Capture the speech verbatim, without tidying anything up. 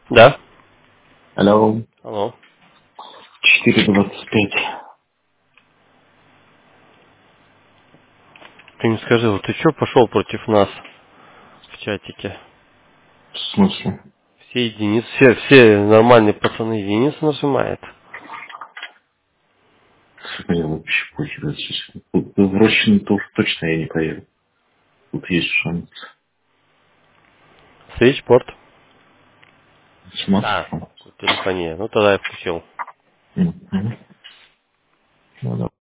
Да. Алло. Алло. четыре двадцать пять. Ты не скажи, вот ты что пошел против нас в чатике? В смысле? Все единицы, все, все нормальные пацаны единицы нажимают. Сука, я вообще похер. Тут в Рощину тоже точно я не поеду. Тут есть шанс. Свечпорт. А, Смартфон. телефония. Ну тогда я включил. Мгм.